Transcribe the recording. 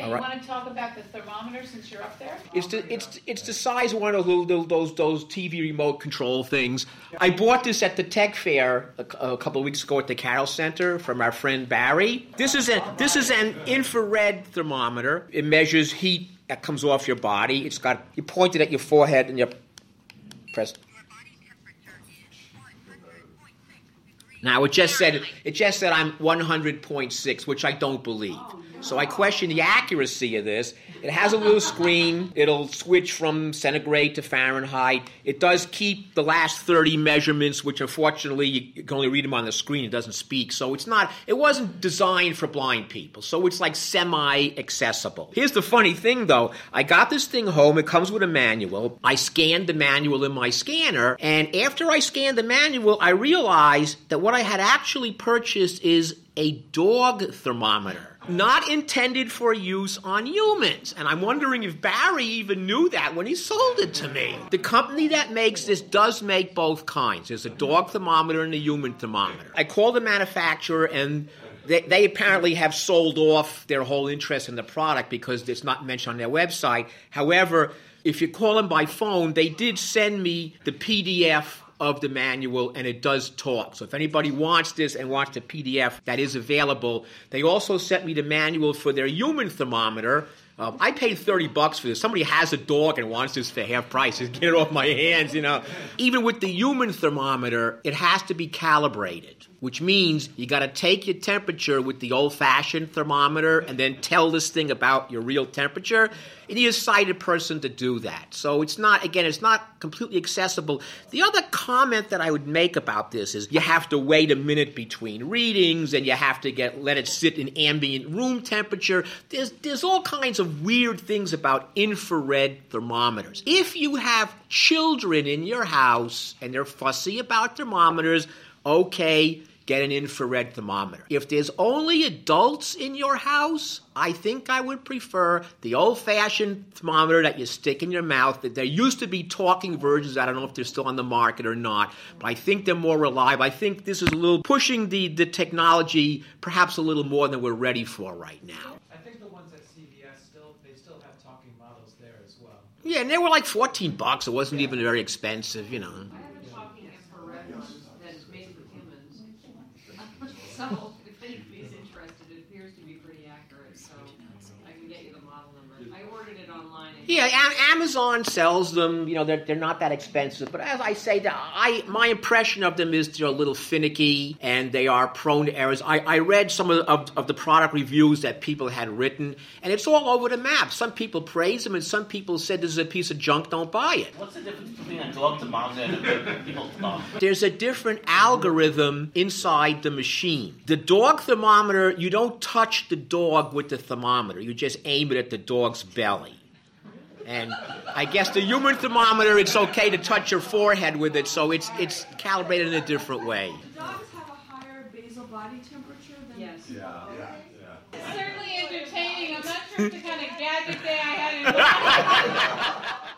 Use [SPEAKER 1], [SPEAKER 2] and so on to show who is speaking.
[SPEAKER 1] You
[SPEAKER 2] right.
[SPEAKER 1] want to talk about the thermometer since you're up there?
[SPEAKER 2] It's the size of one of those TV remote control things. I bought this at the tech fair a couple of weeks ago at the Carroll Center from our friend Barry. This is an infrared thermometer. It measures heat that comes off your body. You point it at your forehead and you press. Now it just said I'm 100.6, which I don't believe. So I question the accuracy of this. It has a little screen. It'll switch from centigrade to Fahrenheit. It does keep the last 30 measurements, which unfortunately you can only read them on the screen. It doesn't speak. So it wasn't designed for blind people. So it's like semi-accessible. Here's the funny thing, though. I got this thing home. It comes with a manual. I scanned the manual in my scanner. And after I scanned the manual, I realized that what I had actually purchased is a dog thermometer, not intended for use on humans. And I'm wondering if Barry even knew that when he sold it to me. The company that makes this does make both kinds. There's a dog thermometer and a human thermometer. I called the manufacturer, and they apparently have sold off their whole interest in the product because it's not mentioned on their website. However, if you call them by phone, they did send me the PDF of the manual, and it does talk. So if anybody wants this and wants the PDF, that is available. They also sent me the manual for their human thermometer. I paid $30 for this. Somebody has a dog and wants this for half price. Just get it off my hands, Even with the human thermometer, it has to be calibrated, which means you got to take your temperature with the old-fashioned thermometer and then tell this thing about your real temperature. You need a sighted person to do that. So it's not completely accessible. The other comment that I would make about this is you have to wait a minute between readings, and you have to let it sit in ambient room temperature. There's all kinds of weird things about infrared thermometers. If you have children in your house and they're fussy about thermometers, okay, get an infrared thermometer. If there's only adults in your house, I think I would prefer the old-fashioned thermometer that you stick in your mouth. There used to be talking versions. I don't know if they're still on the market or not, but I think they're more reliable. I think this is a little pushing the technology perhaps a little more than we're ready for right now.
[SPEAKER 3] I think the ones at CVS they still have talking models there as well.
[SPEAKER 2] Yeah, and they were like $14. It wasn't even very expensive,
[SPEAKER 4] I have a talking infrared one that is made with humans. So if anybody's interested, it appears to be pretty accurate. So I can get you the model number. I ordered it online.
[SPEAKER 2] Yeah, Amazon sells them. They're not that expensive. But as I say, my impression of them is they're a little finicky and they are prone to errors. I read some of the product reviews that people had written, and it's all over the map. Some people praise them, and some people said this is a piece of junk, don't buy it.
[SPEAKER 5] What's the difference between a dog thermometer and a people thermometer?
[SPEAKER 2] There's a different algorithm inside the machine. The dog thermometer, you don't touch the dog with the thermometer. You just aim it at the dog's belly. And I guess the human thermometer, it's okay to touch your forehead with it, so it's calibrated in a different way.
[SPEAKER 6] Do dogs have a higher basal body temperature than
[SPEAKER 4] Yes.
[SPEAKER 1] It's certainly entertaining. I'm not sure it's the kind of gadget day I had in mind.